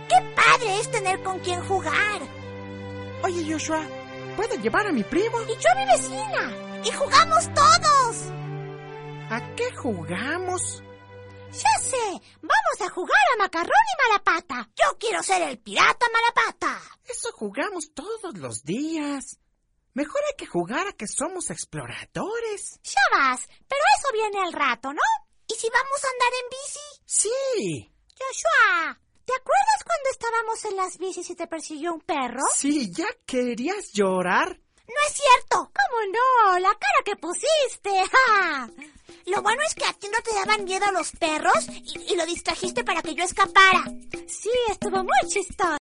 ¡Qué padre es tener con quien jugar! Oye, Joshua, ¿puedo llevar a mi primo? Y yo a mi vecina. ¡Y jugamos todos! ¿A qué jugamos? ¡Ya sé! ¡Vamos a jugar a Macarrón y Malapata! ¡Yo quiero ser el pirata Malapata! Eso jugamos todos los días. Mejor hay que jugar a que somos exploradores. Ya vas, pero eso viene al rato, ¿no? ¿Y si vamos a andar en bici? Sí. Joshua, ¿te acuerdas cuando estábamos en las bicis y te persiguió un perro? Sí, ¿ya querías llorar? ¡No es cierto! ¿Cómo no? ¡La cara que pusiste! ¡Ja! Lo bueno es que a ti no te daban miedo los perros y lo distrajiste para que yo escapara. Sí, estuvo muy chistoso.